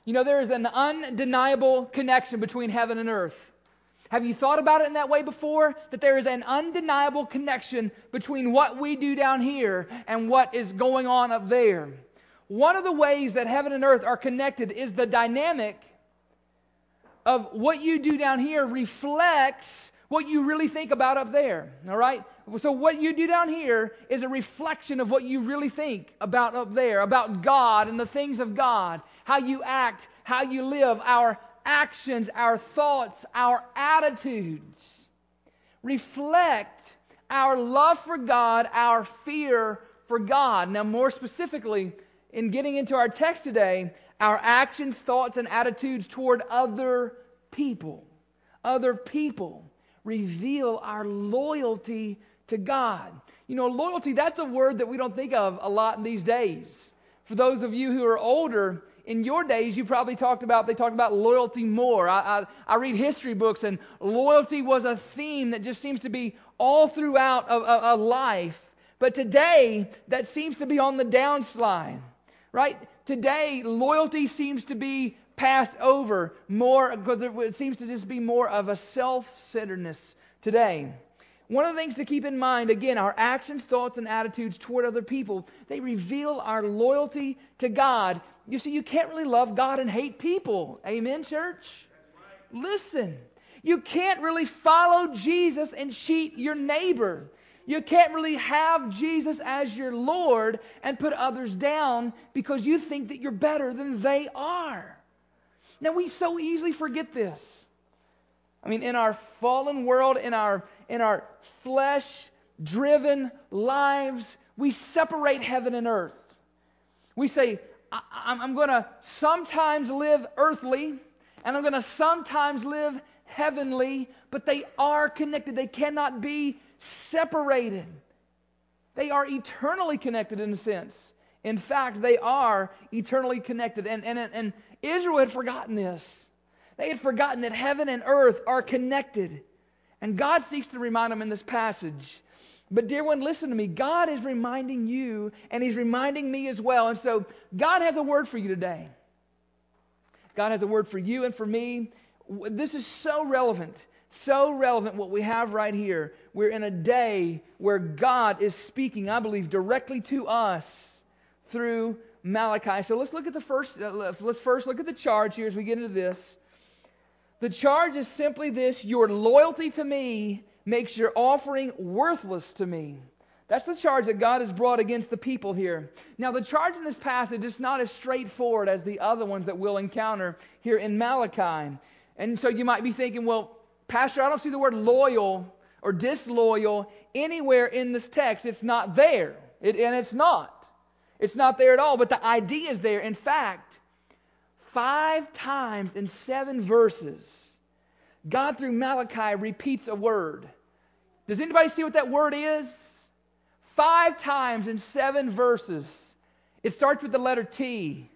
You know, there is an undeniable connection between heaven and earth. Have you thought about it in that way before? That there is an undeniable connection between what we do down here and what is going on up there. One of the ways that heaven and earth are connected is the dynamic of what you do down here reflects what you really think about up there. All right? So what you do down here is a reflection of what you really think about up there, about God and the things of God, how you act, how you live, our actions, our thoughts, our attitudes reflect our love for God, our fear for God. Now, more specifically, in getting into our text today, our actions, thoughts, and attitudes toward other people reveal our loyalty to God. You know, loyalty, that's a word that we don't think of a lot these days. For those of you who are older, in your days, they talked about loyalty more. I read history books, and loyalty was a theme that just seems to be all throughout a life. But today, that seems to be on the downslide, right? Today, loyalty seems to be passed over more because it seems to just be more of a self-centeredness today. One of the things to keep in mind, again, our actions, thoughts, and attitudes toward other people, they reveal our loyalty to God. You see, you can't really love God and hate people. Amen, church? Listen, you can't really follow Jesus and cheat your neighbor. You can't really have Jesus as your Lord and put others down because you think that you're better than they are. Now, we so easily forget this. I mean, in our fallen world, in our flesh-driven lives, we separate heaven and earth. We say, I'm going to sometimes live earthly, and I'm going to sometimes live heavenly, but they are connected. They cannot be separated. They are eternally connected in a sense. In fact, they are eternally connected. And Israel had forgotten this. They had forgotten that heaven and earth are connected. And God seeks to remind them in this passage. But dear one, listen to me. God is reminding you, and He's reminding me as well. And so God has a word for you today. God has a word for you and for me. This is so relevant what we have right here. We're in a day where God is speaking, I believe, directly to us through Malachi. So let's look at let's first look at the charge here as we get into this. The charge is simply this: your loyalty to me makes your offering worthless to me. That's the charge that God has brought against the people here. Now, the charge in this passage is not as straightforward as the other ones that we'll encounter here in Malachi. And so you might be thinking, well, Pastor, I don't see the word loyal or disloyal anywhere in this text. It's not there. And it's not. It's not there at all, but the idea is there. In fact, 5 times in 7 verses, God through Malachi repeats a word. Does anybody see what that word is? 5 times in 7 verses. It starts with the letter T.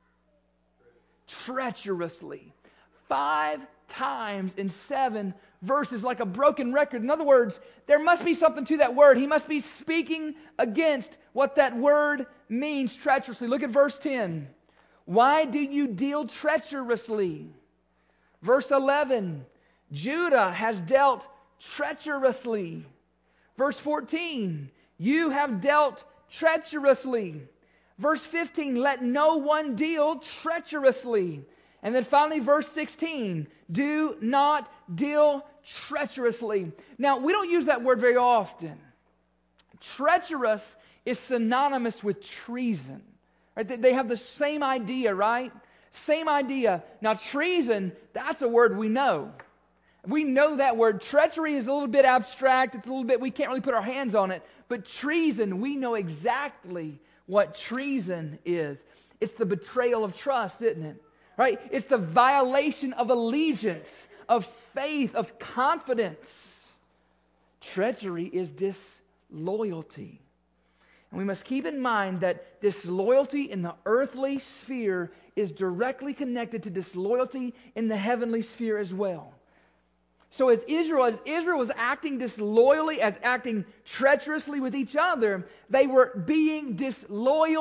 Treacherously. 5 times in 7 verses, like a broken record. In other words, there must be something to that word. He must be speaking against what that word means, treacherously. Look at verse 10. Why do you deal treacherously? Verse 11. Judah has dealt treacherously. Verse 14. You have dealt treacherously. Verse 15. Let no one deal treacherously. And then finally, verse 16, do not deal treacherously. Now, we don't use that word very often. Treacherous is synonymous with treason. Right? They have the same idea, right? Same idea. Now, treason, that's a word we know. We know that word. Treachery is a little bit abstract. It's a little bit, we can't really put our hands on it. But treason, we know exactly what treason is. It's the betrayal of trust, isn't it? Right? It's the violation of allegiance, of faith, of confidence. Treachery is disloyalty. And we must keep in mind that disloyalty in the earthly sphere is directly connected to disloyalty in the heavenly sphere as well. So as Israel was acting disloyally, as acting treacherously with each other, they were being disloyal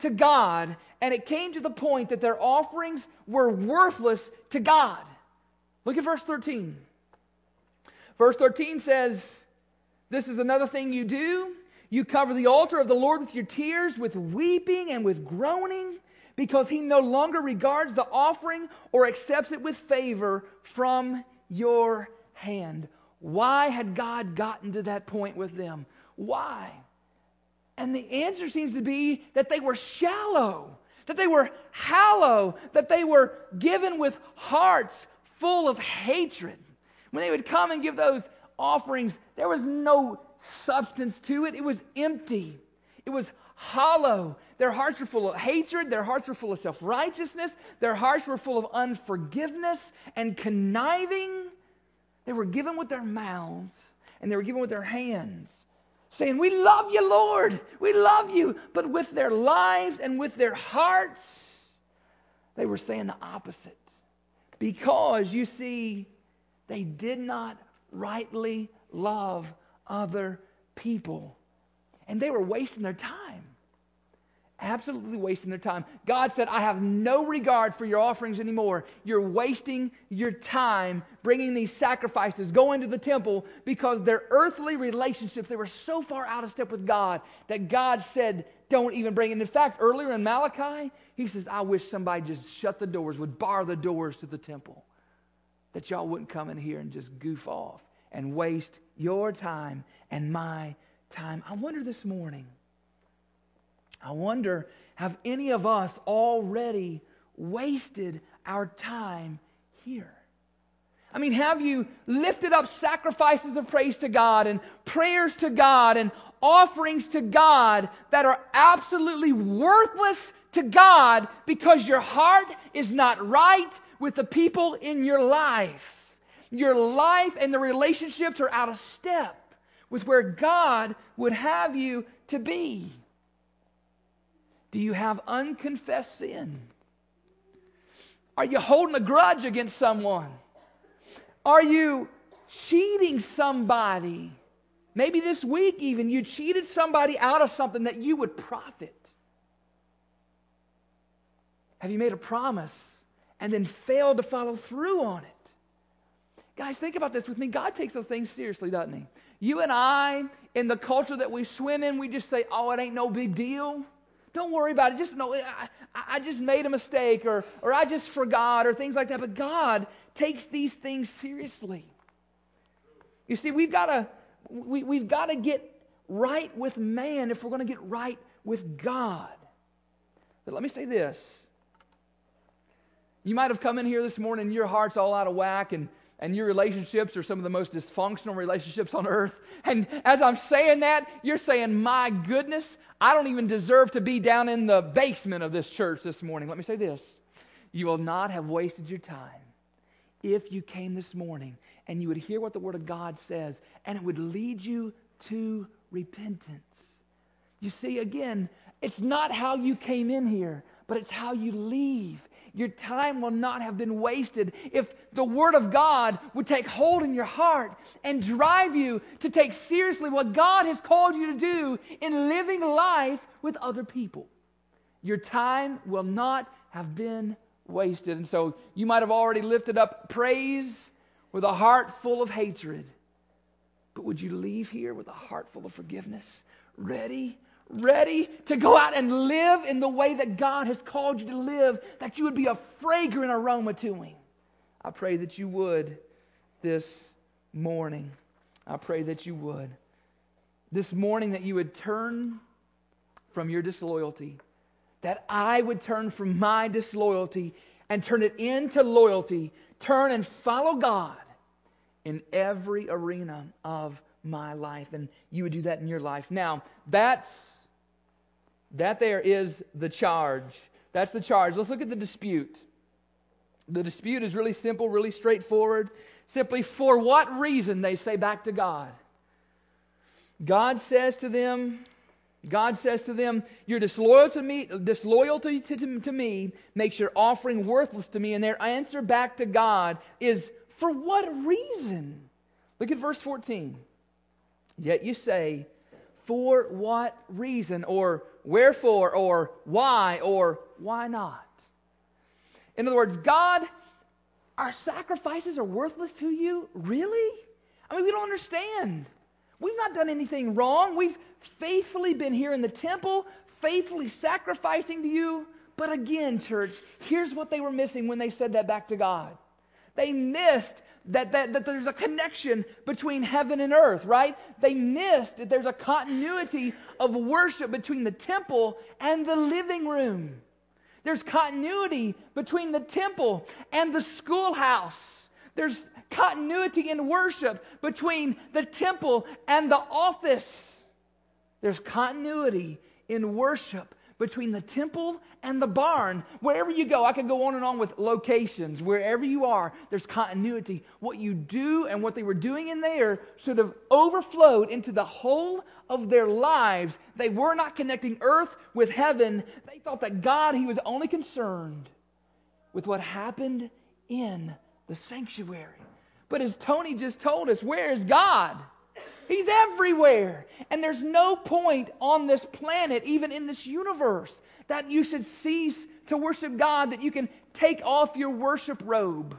to God, and it came to the point that their offerings were worthless to God. Look at verse 13. Verse 13 says, "This is another thing you do. You cover the altar of the Lord with your tears, with weeping and with groaning, because He no longer regards the offering or accepts it with favor from your hand." Why had God gotten to that point with them? Why? And the answer seems to be that they were shallow, that they were hollow, that they were given with hearts full of hatred. When they would come and give those offerings, there was no substance to it. It was empty. It was hollow. Their hearts were full of hatred. Their hearts were full of self-righteousness. Their hearts were full of unforgiveness and conniving. They were given with their mouths and they were given with their hands, saying, "We love you, Lord. We love you." But with their lives and with their hearts, they were saying the opposite. Because, you see, they did not rightly love other people. And they were wasting their time. Absolutely wasting their time. God said, "I have no regard for your offerings anymore. You're wasting your time bringing these sacrifices, going to the temple," because their earthly relationships, they were so far out of step with God that God said, "Don't even bring it." In fact, earlier in Malachi, He says, "I wish somebody just shut the doors, would bar the doors to the temple, that y'all wouldn't come in here and just goof off and waste your time and my time." I wonder this morning, have any of us already wasted our time here? I mean, have you lifted up sacrifices of praise to God and prayers to God and offerings to God that are absolutely worthless to God because your heart is not right with the people in your life? Your life and the relationships are out of step with where God would have you to be. Do you have unconfessed sin? Are you holding a grudge against someone? Are you cheating somebody? Maybe this week even, you cheated somebody out of something that you would profit. Have you made a promise and then failed to follow through on it? Guys, think about this with me. God takes those things seriously, doesn't He? You and I, in the culture that we swim in, we just say, "Oh, it ain't no big deal. Don't worry about it. Just know I just made a mistake or I just forgot," or things like that. But God takes these things seriously. You see, we've got to get right with man if we're going to get right with God. But let me say this. You might have come in here this morning and your heart's all out of whack and your relationships are some of the most dysfunctional relationships on earth. And as I'm saying that, you're saying, "My goodness, I don't even deserve to be down in the basement of this church this morning." Let me say this. You will not have wasted your time if you came this morning and you would hear what the Word of God says and it would lead you to repentance. You see, again, it's not how you came in here, but it's how you leave. Your time will not have been wasted if the Word of God would take hold in your heart and drive you to take seriously what God has called you to do in living life with other people. Your time will not have been wasted. And so you might have already lifted up praise with a heart full of hatred. But would you leave here with a heart full of forgiveness? Ready to go out and live in the way that God has called you to live, that you would be a fragrant aroma to Him. I pray that you would this morning. I pray that you would. This morning that you would turn from your disloyalty, that I would turn from my disloyalty and turn it into loyalty, turn and follow God in every arena of my life, and you would do that in your life. Now, that there is the charge. That's the charge. Let's look at the dispute. The dispute is really simple, really straightforward. Simply, for what reason, they say back to God. God says to them, "Your disloyalty to me makes your offering worthless to me." And their answer back to God is, "For what reason?" Look at verse 14. "Yet you say, for what reason?" or wherefore or why or why not. In other words, God, our sacrifices are worthless to you? Really? I mean, we don't understand. We've not done anything wrong. We've faithfully been here in the temple, faithfully sacrificing to you. But again, church, here's what they were missing when they said that back to God. They missed that there's a connection between heaven and earth, right? They missed that there's a continuity of worship between the temple and the living room. There's continuity between the temple and the schoolhouse. There's continuity in worship between the temple and the office. There's continuity in worship between the temple and the barn. Wherever you go, I could go on and on with locations. Wherever you are, there's continuity. What you do and what they were doing in there should have overflowed into the whole of their lives. They were not connecting earth with heaven. They thought that God, He was only concerned with what happened in the sanctuary. But as Tony just told us, where is God? He's everywhere. And there's no point on this planet, even in this universe, that you should cease to worship God, that you can take off your worship robe.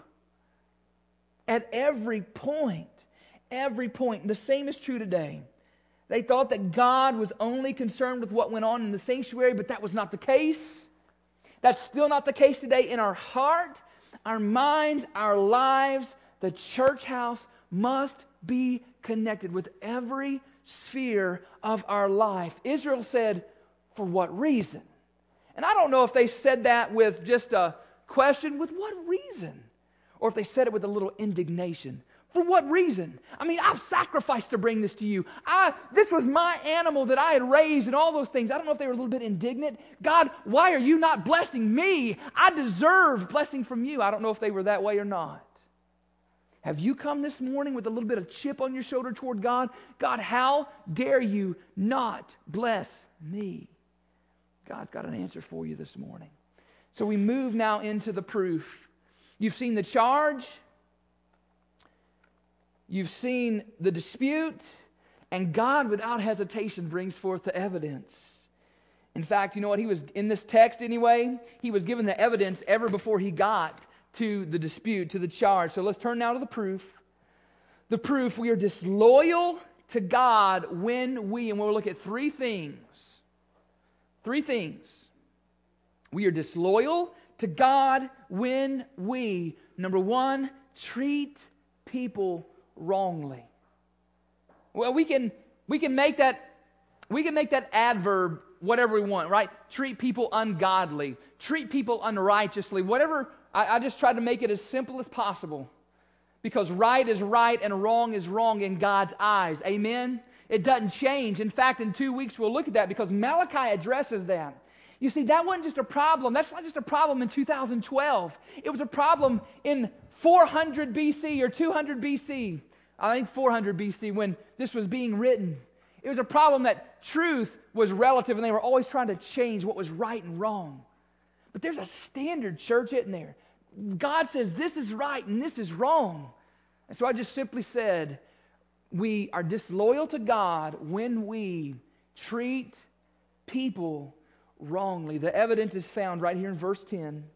At every point, the same is true today. They thought that God was only concerned with what went on in the sanctuary, but that was not the case. That's still not the case today in our heart, our minds, our lives. The church house must be connected with every sphere of our life. Israel said, for what reason? And I don't know if they said that with just a question, with what reason? Or if they said it with a little indignation. For what reason? I mean, I've sacrificed to bring this to you. This was my animal that I had raised and all those things. I don't know if they were a little bit indignant. God, why are you not blessing me? I deserve blessing from you. I don't know if they were that way or not. Have you come this morning with a little bit of chip on your shoulder toward God? God, how dare you not bless me? God's got an answer for you this morning. So we move now into the proof. You've seen the charge. You've seen the dispute. And God, without hesitation, brings forth the evidence. In fact, you know what? He was, in this text anyway, he was given the evidence ever before he got to the dispute, to the charge. So let's turn now to the proof. The proof, we are disloyal to God when we, and we'll look at three things. Three things. We are disloyal to God when we, number one, treat people wrongly. Well, we can make that adverb whatever we want, right? Treat people ungodly, treat people unrighteously, whatever. I just tried to make it as simple as possible, because right is right and wrong is wrong in God's eyes. Amen? It doesn't change. In fact, in 2 weeks we'll look at that, because Malachi addresses that. You see, that wasn't just a problem. That's not just a problem in 2012. It was a problem in 400 BC or 200 BC. I think 400 BC when this was being written. It was a problem that truth was relative, and they were always trying to change what was right and wrong. But there's a standard, church, isn't there? God says this is right and this is wrong. And so I just simply said, we are disloyal to God when we treat people wrongly. The evidence is found right here in verse 10.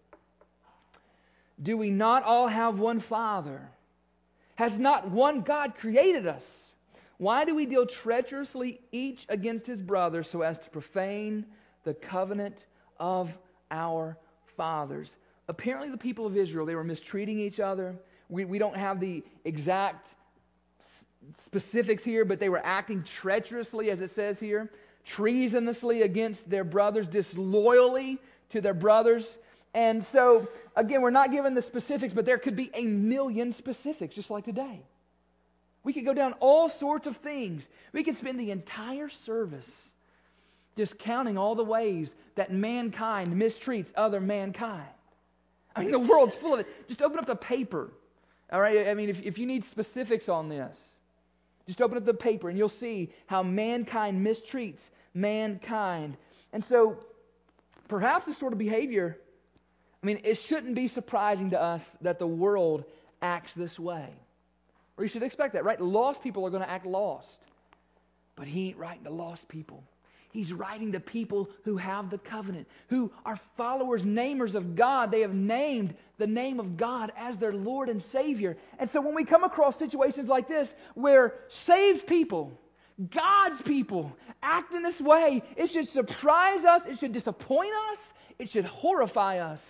Do we not all have one Father? Has not one God created us? Why do we deal treacherously each against his brother so as to profane the covenant of our fathers? Apparently the people of Israel, they were mistreating each other. We don't have the exact specifics here, but they were acting treacherously, as it says here, treasonously against their brothers, disloyally to their brothers. And so, again, we're not given the specifics, but there could be a million specifics, just like today. We could go down all sorts of things. We could spend the entire service just counting all the ways that mankind mistreats other mankind. I mean, the world's full of it. Just open up the paper. All right? I mean, if you need specifics on this, just open up the paper and you'll see how mankind mistreats mankind. And so, perhaps this sort of behavior, I mean, it shouldn't be surprising to us that the world acts this way. Or you should expect that, right? Lost people are going to act lost. But He ain't writing to lost people. He's writing to people who have the covenant, who are followers, namers of God. They have named the name of God as their Lord and Savior. And so when we come across situations like this where saved people, God's people, act in this way, it should surprise us, it should disappoint us, it should horrify us.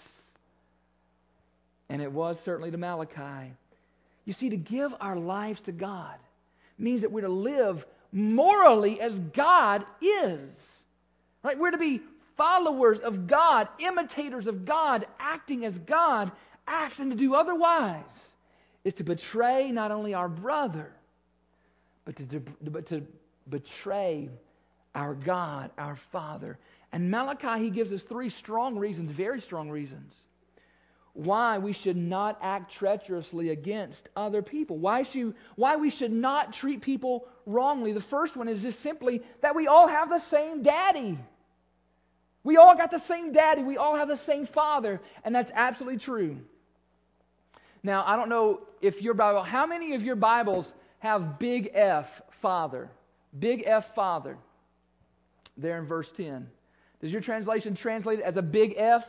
And it was certainly to Malachi. You see, to give our lives to God means that we're to live morally as God is. Right? We're to be followers of God, imitators of God, acting as God acts, and to do otherwise is to betray not only our brother, but to betray our God, our Father. And Malachi, he gives us three strong reasons, very strong reasons, why we should not act treacherously against other people. Why we should not treat people wrongly. The first one is just simply that we all have the same daddy. We all got the same daddy. We all have the same father. And that's absolutely true. Now, I don't know if your Bible, how many of your Bibles have big F, Father? Big F, Father. There in verse 10. Does your translation translate it as a big F?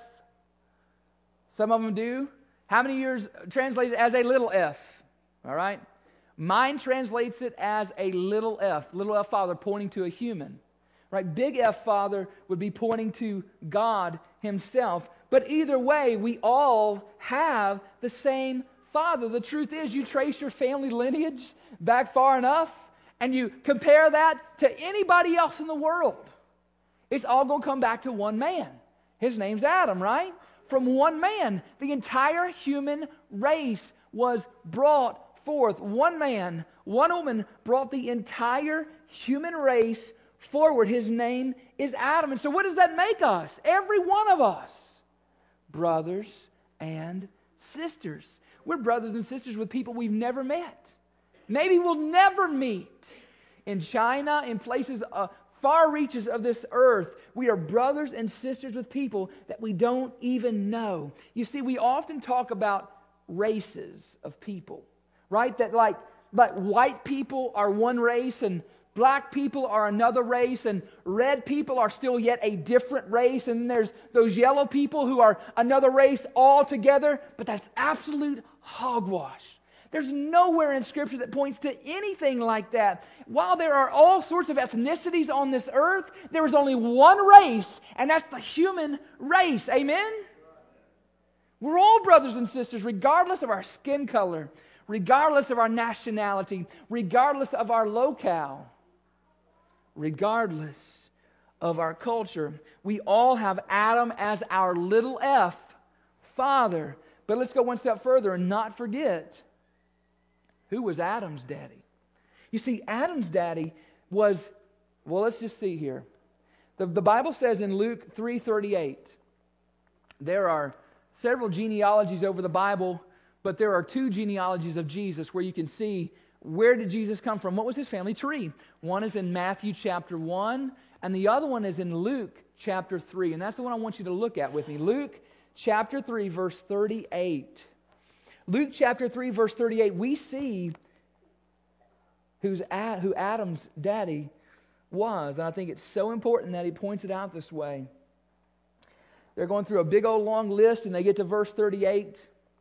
Some of them do. How many of yours translate it as a little f? All right. Mine translates it as a little f. Little f, Father, pointing to a human. Right? Big F, Father, would be pointing to God Himself. But either way, we all have the same Father. The truth is, you trace your family lineage back far enough, and you compare that to anybody else in the world. It's all going to come back to one man. His name's Adam, right? From one man, the entire human race was brought forth. One man, one woman brought the entire human race forward. His name is Adam. And so what does that make us? Every one of us. Brothers and sisters. We're brothers and sisters with people we've never met. Maybe we'll never meet. In China, in places far reaches of this earth, we are brothers and sisters with people that we don't even know. You see, we often talk about races of people, right? That like white people are one race, and black people are another race, and red people are still yet a different race, and there's those yellow people who are another race altogether. But that's absolute hogwash. There's nowhere in Scripture that points to anything like that. While there are all sorts of ethnicities on this earth, there is only one race, and that's the human race. Amen? We're all brothers and sisters, regardless of our skin color, regardless of our nationality, regardless of our locale, regardless of our culture. We all have Adam as our little f, Father. But let's go one step further and not forget, who was Adam's daddy? You see, Adam's daddy was, well, let's just see here. The Bible says in Luke 3:38, there are several genealogies over the Bible, but there are two genealogies of Jesus where you can see where did Jesus come from? What was his family tree? One is in Matthew chapter 1, and the other one is in Luke chapter 3. And that's the one I want you to look at with me. Luke chapter 3, verse 38. Luke chapter 3, verse 38, we see who Adam's daddy was. And I think it's so important that he points it out this way. They're going through a big old long list, and they get to verse 38.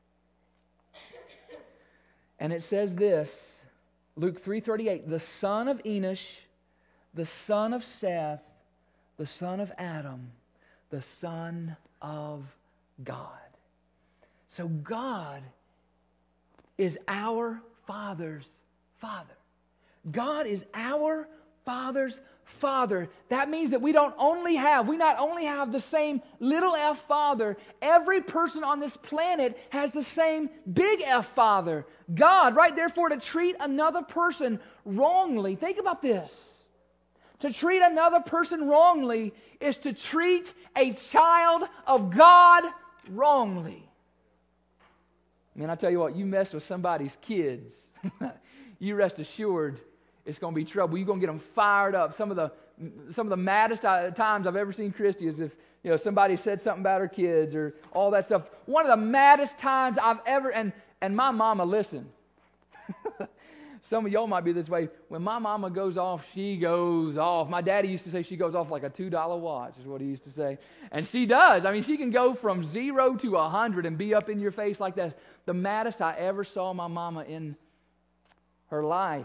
And it says this, Luke 3:38, the son of Enosh, the son of Seth, the son of Adam, the son of God. So God is our Father's Father. God is our Father's Father. That means that we not only have the same little f Father, every person on this planet has the same big F Father, God, right? Therefore, to treat another person wrongly, think about this. To treat another person wrongly is to treat a child of God wrongly. Man, I tell you what, you mess with somebody's kids, you rest assured it's going to be trouble. You're going to get them fired up. Some of the maddest times I've ever seen Christy is if somebody said something about her kids or all that stuff. One of the maddest times I've ever, and my mama listened. Some of y'all might be this way. When my mama goes off, she goes off. My daddy used to say she goes off like a $2 watch, is what he used to say. And she does. I mean, she can go from 0 to 100 and be up in your face like that. The maddest I ever saw my mama in her life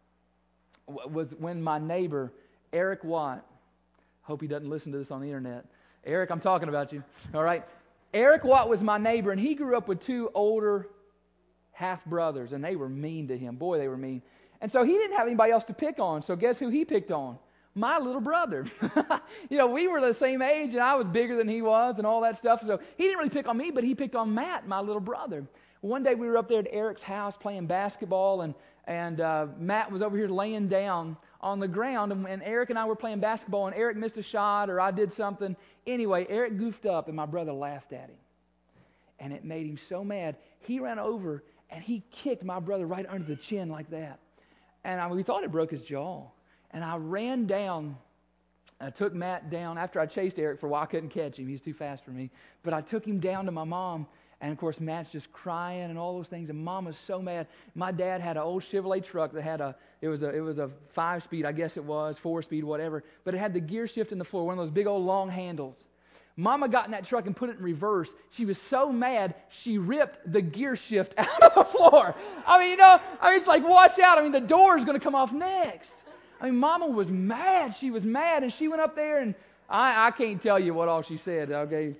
was when my neighbor, Eric Watt, hope he doesn't listen to this on the internet. Eric, I'm talking about you. All right. Eric Watt was my neighbor, and he grew up with 2 older half-brothers, and they were mean to him. Boy, they were mean. And so he didn't have anybody else to pick on. So guess who he picked on? My little brother. We were the same age, and I was bigger than he was and all that stuff. So he didn't really pick on me, but he picked on Matt, my little brother. One day we were up there at Eric's house playing basketball, and Matt was over here laying down on the ground, and Eric and I were playing basketball, and Eric missed a shot, or I did something. Anyway, Eric goofed up, and my brother laughed at him. And it made him so mad. He ran over, and he kicked my brother right under the chin like that. And we thought it broke his jaw. And I ran down. I took Matt down. After I chased Eric for a while, I couldn't catch him. He was too fast for me. But I took him down to my mom. And, of course, Matt's just crying and all those things. And Mom was so mad. My dad had an old Chevrolet truck that had it was a 5-speed, I guess it was, 4-speed, whatever. But it had the gear shift in the floor, one of those big old long handles. Mama got in that truck and put it in reverse. She was so mad, she ripped the gear shift out of the floor. It's like, watch out. The door is going to come off next. Mama was mad. She was mad, and she went up there, and I can't tell you what all she said, okay?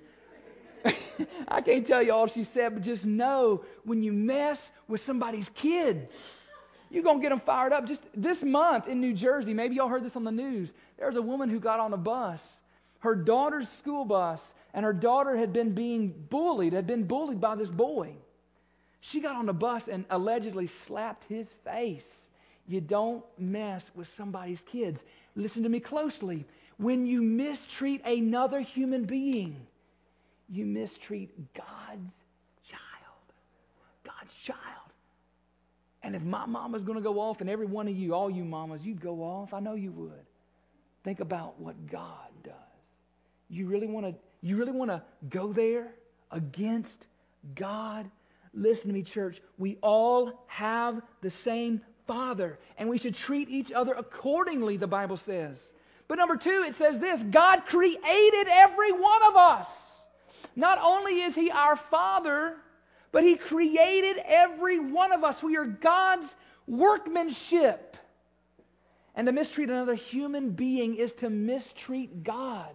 I can't tell you all she said, but just know when you mess with somebody's kids, you're going to get them fired up. Just this month in New Jersey, maybe y'all heard this on the news, there was a woman who got on a bus, her daughter's school bus, and her daughter had been bullied by this boy. She got on the bus and allegedly slapped his face. You don't mess with somebody's kids. Listen to me closely. When you mistreat another human being, you mistreat God's child. God's child. And if my mama's going to go off, and every one of you, all you mamas, you'd go off, I know you would. Think about what God does. You really want to go there against God? Listen to me, church. We all have the same Father, and we should treat each other accordingly, the Bible says. But number 2, it says this: God created every one of us. Not only is He our Father, but He created every one of us. We are God's workmanship. And to mistreat another human being is to mistreat God.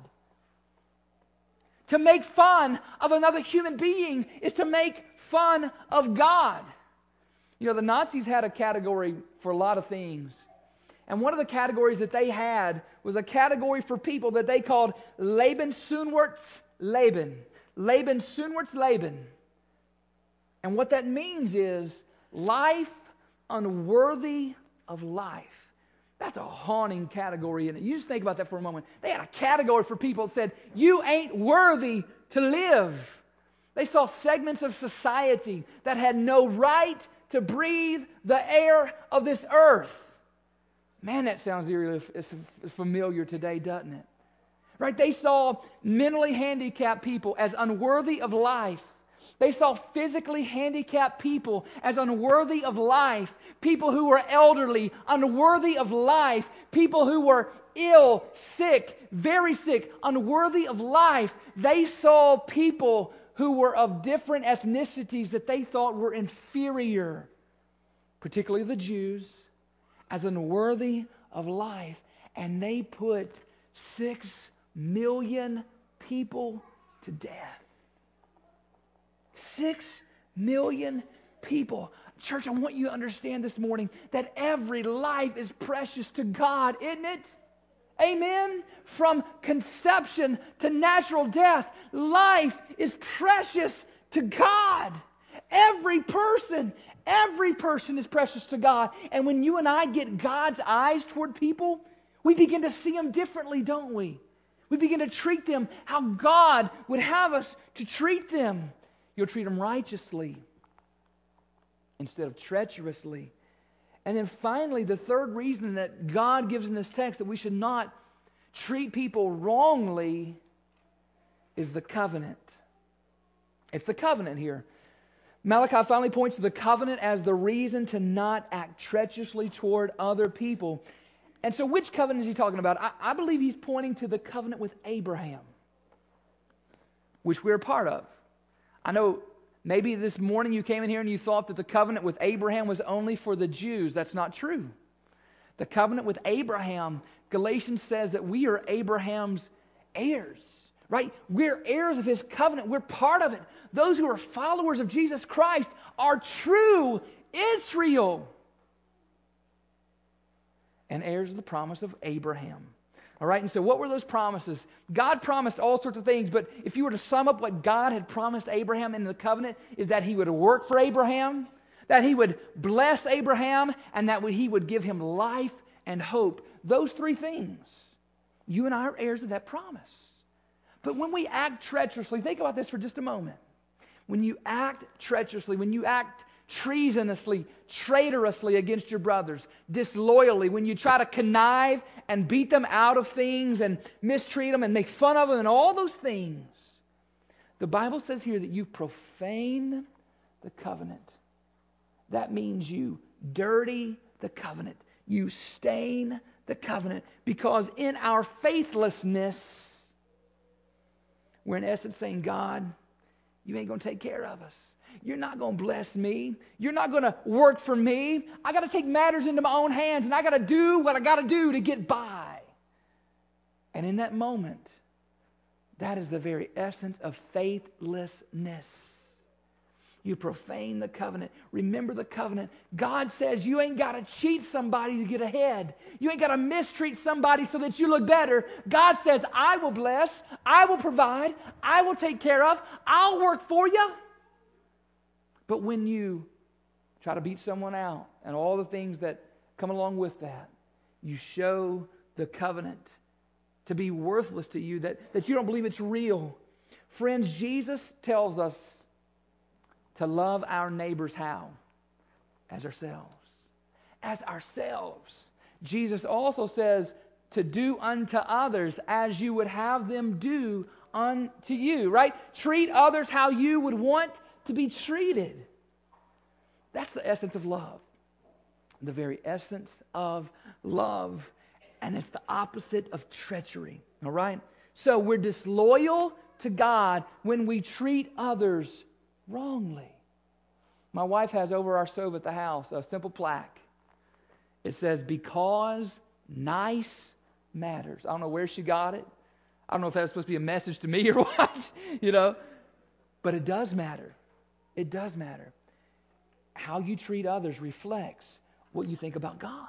To make fun of another human being is to make fun of God. The Nazis had a category for a lot of things. And one of the categories that they had was a category for people that they called Lebensunwärts Leben. Lebensunwärts Leben. And what that means is life unworthy of life. That's a haunting category, isn't it? You just think about that for a moment. They had a category for people that said, you ain't worthy to live. They saw segments of society that had no right to breathe the air of this earth. Man, that sounds eerily familiar today, doesn't it? Right? They saw mentally handicapped people as unworthy of life. They saw physically handicapped people as unworthy of life. People who were elderly, unworthy of life. People who were ill, sick, very sick, unworthy of life. They saw people who were of different ethnicities that they thought were inferior, particularly the Jews, as unworthy of life. And they put 6 million people to death. 6 million people. Church, I want you to understand this morning that every life is precious to God, isn't it? Amen? From conception to natural death, life is precious to God. Every person is precious to God. And when you and I get God's eyes toward people, we begin to see them differently, don't we? We begin to treat them how God would have us to treat them. You'll treat them righteously instead of treacherously. And then finally, the third reason that God gives in this text that we should not treat people wrongly is the covenant. It's the covenant here. Malachi finally points to the covenant as the reason to not act treacherously toward other people. And so which covenant is he talking about? I believe he's pointing to the covenant with Abraham, which we're a part of. I know maybe this morning you came in here and you thought that the covenant with Abraham was only for the Jews. That's not true. The covenant with Abraham, Galatians says that we are Abraham's heirs, right? We're heirs of his covenant. We're part of it. Those who are followers of Jesus Christ are true Israel and heirs of the promise of Abraham. All right, and so what were those promises? God promised all sorts of things, but if you were to sum up what God had promised Abraham in the covenant, is that he would work for Abraham, that he would bless Abraham, and that he would give him life and hope. Those three things. You and I are heirs of that promise. But when we act treacherously, think about this for just a moment. When you act treacherously, when you act treasonously, traitorously against your brothers, disloyally, when you try to connive and beat them out of things and mistreat them and make fun of them and all those things, the Bible says here that you profane the covenant. That means you dirty the covenant. You stain the covenant, because in our faithlessness, we're in essence saying, God, you ain't going to take care of us. You're not going to bless me. You're not going to work for me. I got to take matters into my own hands, and I got to do what I got to do to get by. And in that moment, that is the very essence of faithlessness. You profane the covenant. Remember the covenant. God says you ain't got to cheat somebody to get ahead. You ain't got to mistreat somebody so that you look better. God says, I will bless, I will provide, I will take care of, I'll work for you. But when you try to beat someone out and all the things that come along with that, you show the covenant to be worthless to you, that you don't believe it's real. Friends, Jesus tells us to love our neighbors how? As ourselves. As ourselves. Jesus also says to do unto others as you would have them do unto you, right? Treat others how you would want to be treated. That's the essence of love. The very essence of love. And it's the opposite of treachery. All right? So we're disloyal to God when we treat others wrongly. My wife has over our stove at the house a simple plaque. It says, because nice matters. I don't know where she got it. I don't know if that was supposed to be a message to me or what, But it does matter. It does matter. How you treat others reflects what you think about God.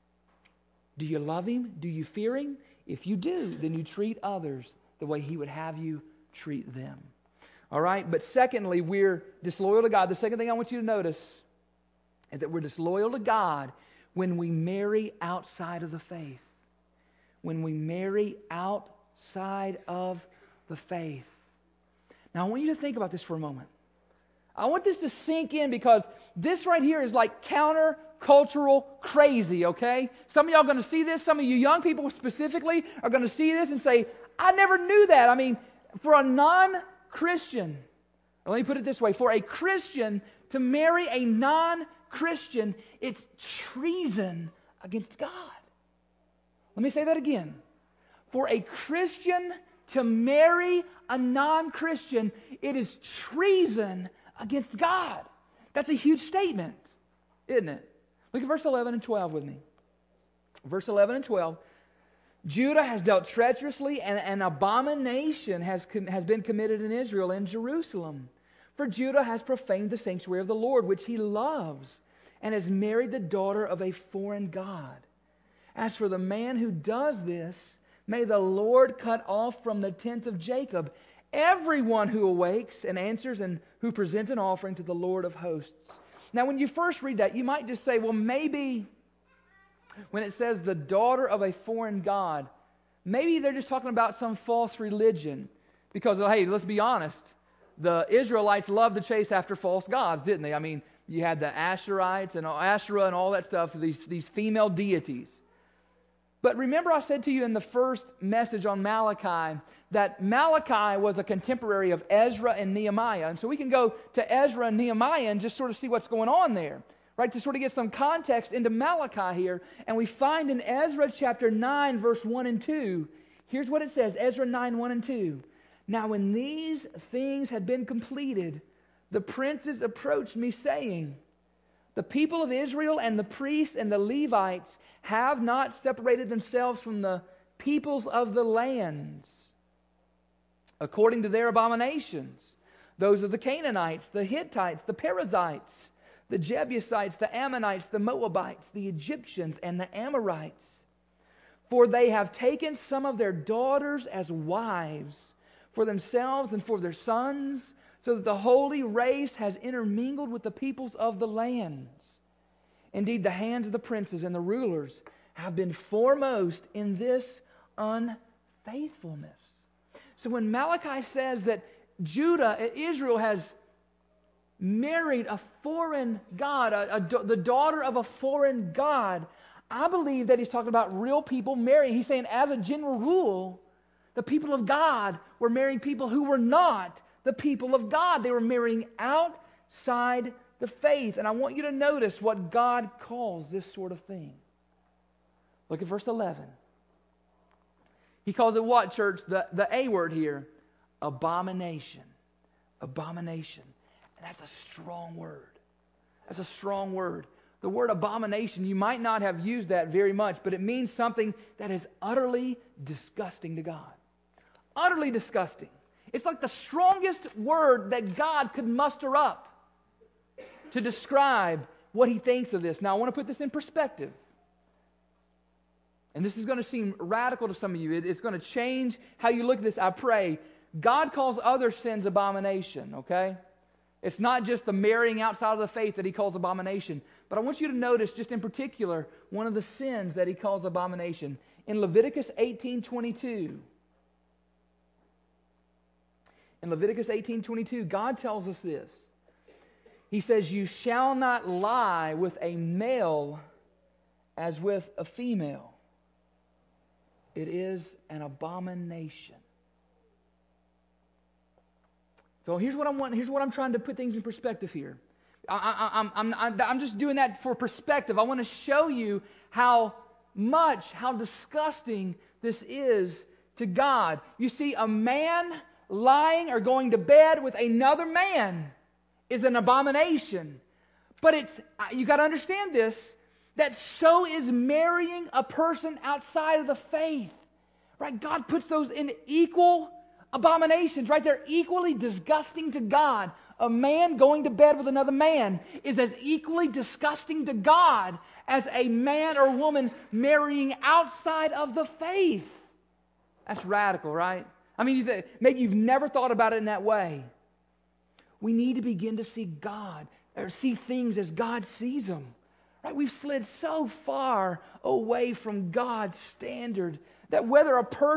Do you love Him? Do you fear Him? If you do, then you treat others the way He would have you treat them. All right? But secondly, we're disloyal to God. The second thing I want you to notice is that we're disloyal to God when we marry outside of the faith. When we marry outside of the faith. Now, I want you to think about this for a moment. I want this to sink in, because this right here is like counter-cultural crazy, okay? Some of y'all are going to see this. Some of you young people specifically are going to see this and say, I never knew that. I mean, for a non-Christian, let me put it this way, for a Christian to marry a non-Christian, it's treason against God. Let me say that again. For a Christian to marry a non-Christian, it is treason against God. That's a huge statement, isn't it? Look at verse 11 and 12 with me. Verse 11 and 12. Judah has dealt treacherously, and an abomination has been committed in Israel and Jerusalem. For Judah has profaned the sanctuary of the Lord, which he loves, and has married the daughter of a foreign god. As for the man who does this, may the Lord cut off from the tent of Jacob everyone who awakes and answers and who presents an offering to the Lord of hosts. Now, when you first read that, you might just say, well, maybe when it says the daughter of a foreign god, maybe they're just talking about some false religion. Because, hey, let's be honest, the Israelites loved to chase after false gods, didn't they? I mean, you had the Asherites and Asherah and all that stuff, these female deities. But remember I said to you in the first message on Malachi that Malachi was a contemporary of Ezra and Nehemiah. And so we can go to Ezra and Nehemiah and just sort of see what's going on there, right? To sort of get some context into Malachi here. And we find in Ezra chapter 9, verse 1 and 2, here's what it says, Ezra 9, 1 and 2. Now when these things had been completed, the princes approached me saying, the people of Israel and the priests and the Levites have not separated themselves from the peoples of the lands according to their abominations. Those are the Canaanites, the Hittites, the Perizzites, the Jebusites, the Ammonites, the Moabites, the Egyptians, and the Amorites. For they have taken some of their daughters as wives for themselves and for their sons, so that the holy race has intermingled with the peoples of the lands. Indeed, the hands of the princes and the rulers have been foremost in this unfaithfulness. So when Malachi says that Israel has married a foreign god, the daughter of a foreign god, I believe that he's talking about real people marrying. He's saying as a general rule, the people of God were marrying people who were not the people of God. They were marrying outside the faith. And I want you to notice what God calls this sort of thing. Look at verse 11. He calls it what, church? The A word here. Abomination. Abomination. And that's a strong word. That's a strong word. The word abomination, you might not have used that very much, but it means something that is utterly disgusting to God. Utterly disgusting. It's like the strongest word that God could muster up to describe what He thinks of this. Now, I want to put this in perspective. And this is going to seem radical to some of you. It's going to change how you look at this, I pray. God calls other sins abomination, okay? It's not just the marrying outside of the faith that He calls abomination. But I want you to notice, just in particular, one of the sins that He calls abomination. In Leviticus 18:22, in Leviticus 18:22, God tells us this. He says, you shall not lie with a male as with a female. It is an abomination. So here's what I'm trying to put things in perspective here. I'm just doing that for perspective. I want to show you how disgusting this is to God. You see, a man lying or going to bed with another man is an abomination. But you got to understand this, that so is marrying a person outside of the faith. Right? God puts those in equal abominations, right? They're equally disgusting to God. A man going to bed with another man is as equally disgusting to God as a man or woman marrying outside of the faith. That's radical, right? I mean, maybe you've never thought about it in that way. We need to begin to see God, or see things as God sees them. Right? We've slid so far away from God's standard that whether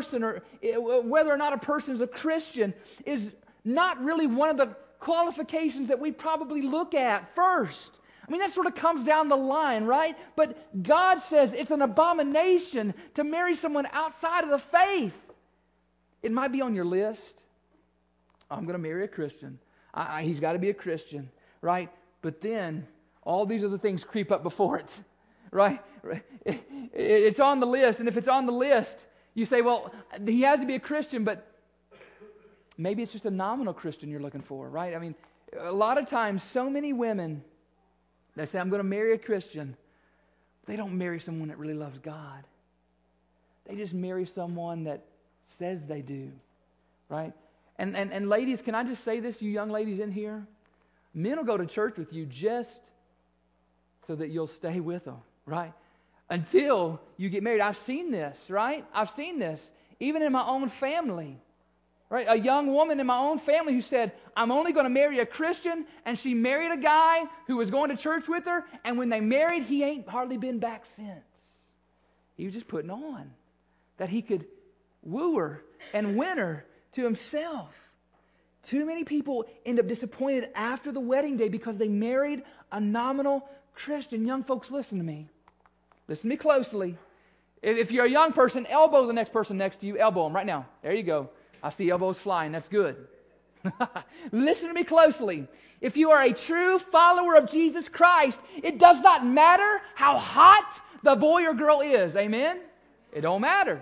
or not a person is a Christian is not really one of the qualifications that we probably look at first. I mean, that sort of comes down the line, right? But God says it's an abomination to marry someone outside of the faith. It might be on your list. I'm going to marry a Christian. He's got to be a Christian, right? But then all these other things creep up before it, right? It's on the list, and if it's on the list, you say, well, he has to be a Christian, but maybe it's just a nominal Christian you're looking for, right? I mean, a lot of times, so many women, they say, I'm going to marry a Christian. They don't marry someone that really loves God. They just marry someone that says they do, right? And ladies, can I just say this, you young ladies in here? Men will go to church with you just so that you'll stay with them, right? Until you get married. I've seen this, right? I've seen this, even in my own family, right? A young woman in my own family who said, I'm only going to marry a Christian, and she married a guy who was going to church with her, and when they married, he ain't hardly been back since. He was just putting on that he could woo her and win her to himself. Too many people end up disappointed after the wedding day because they married a nominal Christian. Young folks, listen to me. Listen to me closely. If you're a young person, elbow the next person next to you. Elbow them right now. There you go. I see elbows flying. That's good. Listen to me closely. If you are a true follower of Jesus Christ, it does not matter how hot the boy or girl is. Amen? It don't matter.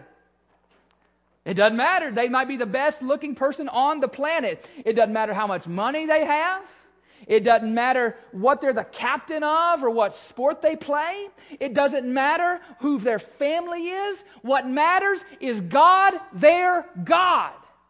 It doesn't matter. They might be the best looking person on the planet. It doesn't matter how much money they have. It doesn't matter what they're the captain of or what sport they play. It doesn't matter who their family is. What matters is God, their God.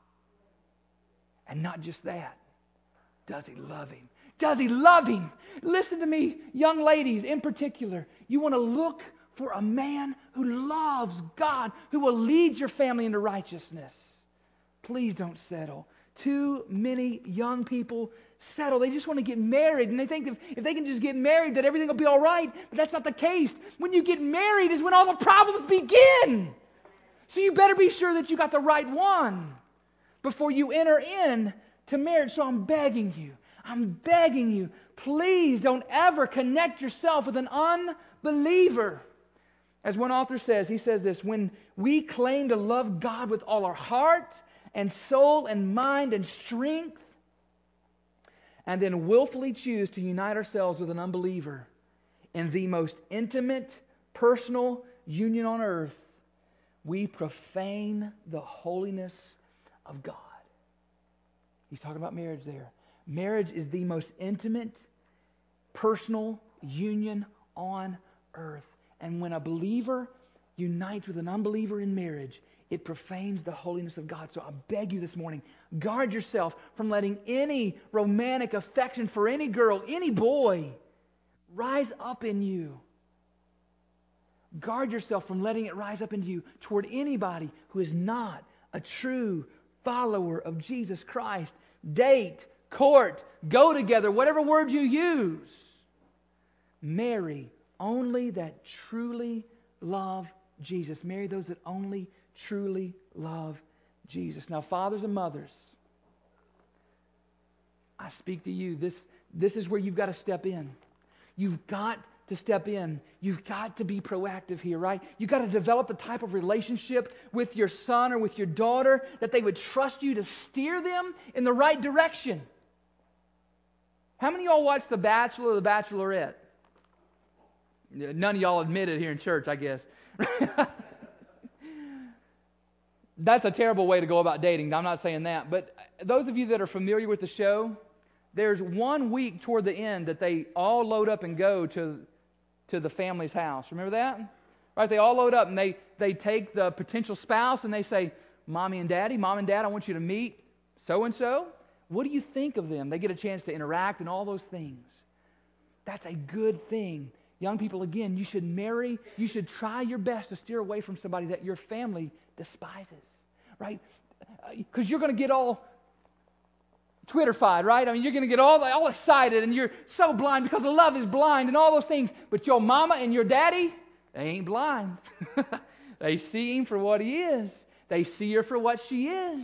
And not just that. Does He love him? Does He love him? Listen to me, young ladies in particular. You want to look for a man who loves God, who will lead your family into righteousness. Please don't settle. Too many young people settle. They just want to get married, and they think if they can just get married that everything will be all right. But that's not the case. When you get married is when all the problems begin. So you better be sure that you got the right one before you enter in to marriage. So I'm begging you, please don't ever connect yourself with an unbeliever. As one author says, he says this: when we claim to love God with all our heart and soul and mind and strength, and then willfully choose to unite ourselves with an unbeliever in the most intimate, personal union on earth, we profane the holiness of God. He's talking about marriage there. Marriage is the most intimate, personal union on earth. And when a believer unites with an unbeliever in marriage, it profanes the holiness of God. So I beg you this morning, guard yourself from letting any romantic affection for any girl, any boy, rise up in you. Guard yourself from letting it rise up into you toward anybody who is not a true follower of Jesus Christ. Date, court, go together, whatever word you use. Marry only that truly love Jesus. Marry those that only truly love Jesus. Now, fathers and mothers, I speak to you. This is where you've got to step in. You've got to step in. You've got to be proactive here, right? You've got to develop the type of relationship with your son or with your daughter that they would trust you to steer them in the right direction. How many of y'all watch The Bachelor or The Bachelorette? None of y'all admit it here in church, I guess. That's a terrible way to go about dating. I'm not saying that. But those of you that are familiar with the show, there's 1 week toward the end that they all load up and go to the family's house. Remember that? Right? They all load up and they take the potential spouse and they say, Mom and Dad, I want you to meet so-and-so. What do you think of them? They get a chance to interact and all those things. That's a good thing. Young people, again, you should try your best to steer away from somebody that your family despises, right? Because you're going to get all Twitterfied, right? I mean, you're going to get all excited and you're so blind because love is blind and all those things. But your mama and your daddy, they ain't blind. They see him for what he is. They see her for what she is.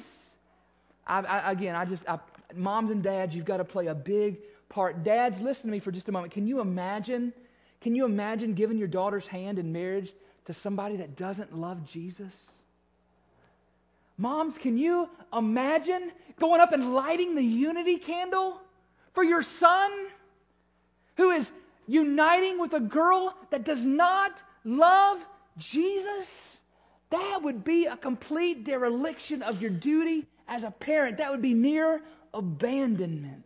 Moms and dads, you've got to play a big part. Dads, listen to me for just a moment. Can you imagine giving your daughter's hand in marriage to somebody that doesn't love Jesus? Moms, can you imagine going up and lighting the unity candle for your son who is uniting with a girl that does not love Jesus? That would be a complete dereliction of your duty as a parent. That would be near abandonment.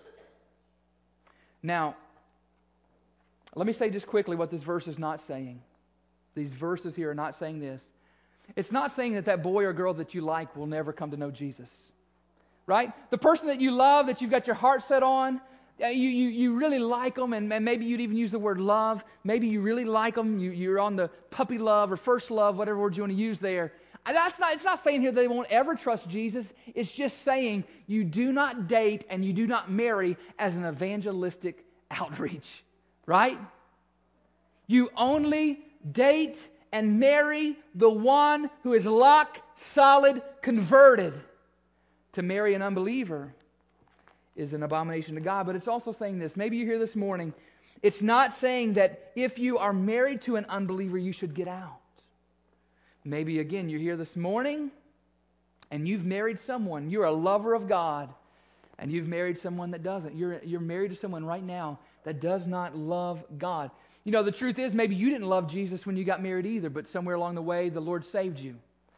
Now, let me say just quickly what this verse is not saying. These verses here are not saying this. It's not saying that boy or girl that you like will never come to know Jesus. Right? The person that you love, that you've got your heart set on, you really like them, and maybe you'd even use the word love. Maybe you really like them. You're on the puppy love or first love, whatever word you want to use there. It's not saying here they won't ever trust Jesus. It's just saying you do not date and you do not marry as an evangelistic outreach. Right? You only date and marry the one who is lock solid converted. To marry an unbeliever is an abomination to God. But it's also saying this. Maybe you're here this morning. It's not saying that if you are married to an unbeliever, you should get out. Maybe, again, you're here this morning and you've married someone. You're a lover of God, and you've married someone that doesn't. You're married to someone right now that does not love God. You know, the truth is, maybe you didn't love Jesus when you got married either, but somewhere along the way, the Lord saved you,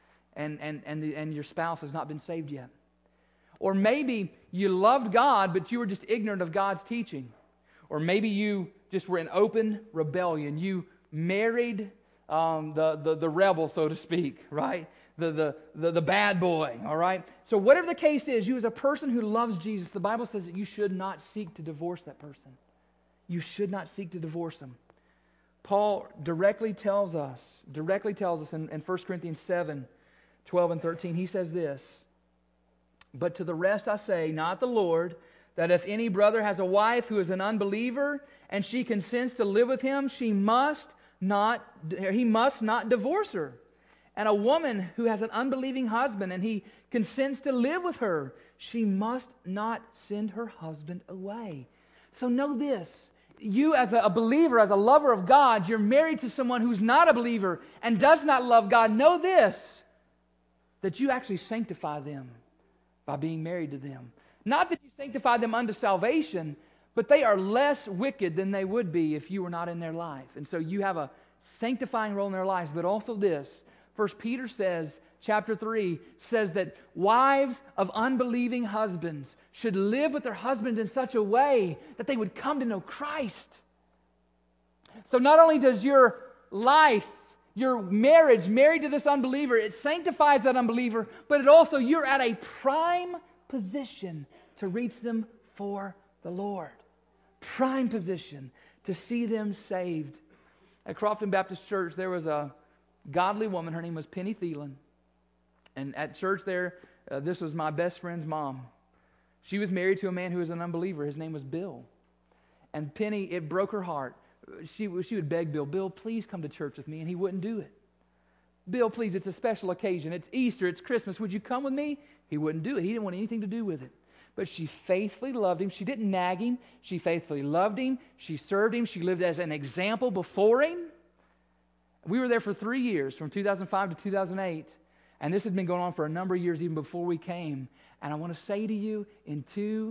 and your spouse has not been saved yet. Or maybe you loved God, but you were just ignorant of God's teaching. Or maybe you just were in open rebellion. You married the rebel, so to speak, right? The bad boy, all right? So whatever the case is, you as a person who loves Jesus, the Bible says that you should not seek to divorce that person. You should not seek to divorce them. Paul directly tells us in 1 Corinthians 7, 12 and 13, he says this, "But to the rest I say, not the Lord, that if any brother has a wife who is an unbeliever, and she consents to live with him, he must not divorce her. And a woman who has an unbelieving husband, and he consents to live with her, she must not send her husband away." So know this. You as a believer, as a lover of God, you're married to someone who's not a believer and does not love God. Know this, that you actually sanctify them by being married to them. Not that you sanctify them unto salvation, but they are less wicked than they would be if you were not in their life. And so you have a sanctifying role in their lives. But also this, 1 Peter says, chapter 3, says that wives of unbelieving husbands should live with their husbands in such a way that they would come to know Christ. So not only does your life, your marriage, married to this unbeliever, it sanctifies that unbeliever, but it also, you're at a prime position to reach them for the Lord. Prime position to see them saved. At Crofton Baptist Church, there was a godly woman. Her name was Penny Thielen. And at church there, this was my best friend's mom. She was married to a man who was an unbeliever. His name was Bill. And Penny, it broke her heart. She would beg Bill, "Bill, please come to church with me." And he wouldn't do it. "Bill, please, it's a special occasion. It's Easter, it's Christmas. Would you come with me?" He wouldn't do it. He didn't want anything to do with it. But she faithfully loved him. She didn't nag him. She faithfully loved him. She served him. She lived as an example before him. We were there for 3 years, from 2005 to 2008. And this had been going on for a number of years even before we came. And I want to say to you, in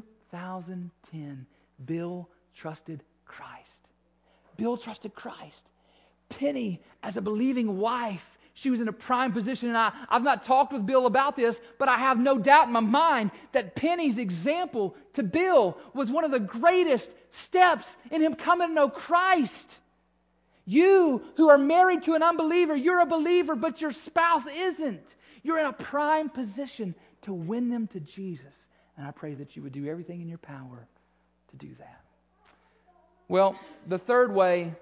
2010, Bill trusted Christ. Bill trusted Christ. Penny, as a believing wife, she was in a prime position. And I've not talked with Bill about this, but I have no doubt in my mind that Penny's example to Bill was one of the greatest steps in him coming to know Christ. You who are married to an unbeliever, you're a believer, but your spouse isn't. You're in a prime position to win them to Jesus. And I pray that you would do everything in your power to do that. Well, the third way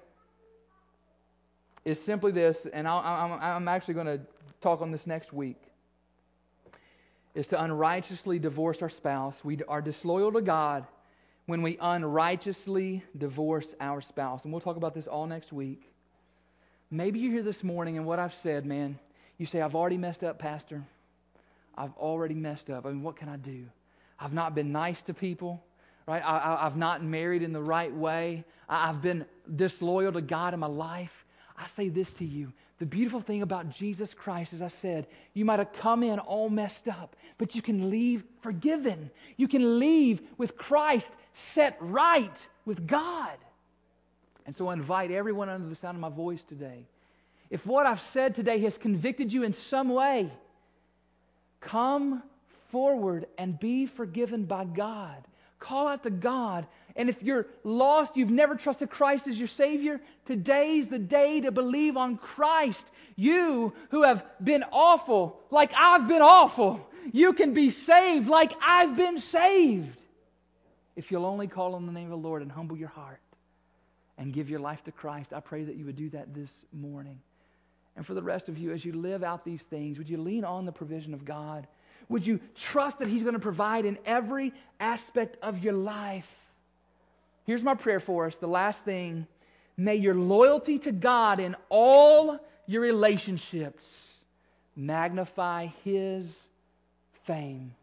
is simply this, and I'm actually going to talk on this next week, is to unrighteously divorce our spouse. We are disloyal to God when we unrighteously divorce our spouse. And we'll talk about this all next week. Maybe you're here this morning and what I've said, man, you say, "I've already messed up, Pastor. I've already messed up. I mean, what can I do? I've not been nice to people, right? I've not married in the right way. I've been disloyal to God in my life." I say this to you. The beautiful thing about Jesus Christ, as I said, you might have come in all messed up, but you can leave forgiven. You can leave with Christ set right with God. And so I invite everyone under the sound of my voice today, if what I've said today has convicted you in some way, come forward and be forgiven by God. Call out to God. And if you're lost, you've never trusted Christ as your Savior, today's the day to believe on Christ. You who have been awful, like I've been awful, you can be saved like I've been saved. If you'll only call on the name of the Lord and humble your heart and give your life to Christ, I pray that you would do that this morning. And for the rest of you, as you live out these things, would you lean on the provision of God? Would you trust that He's going to provide in every aspect of your life? Here's my prayer for us. The last thing, may your loyalty to God in all your relationships magnify His fame.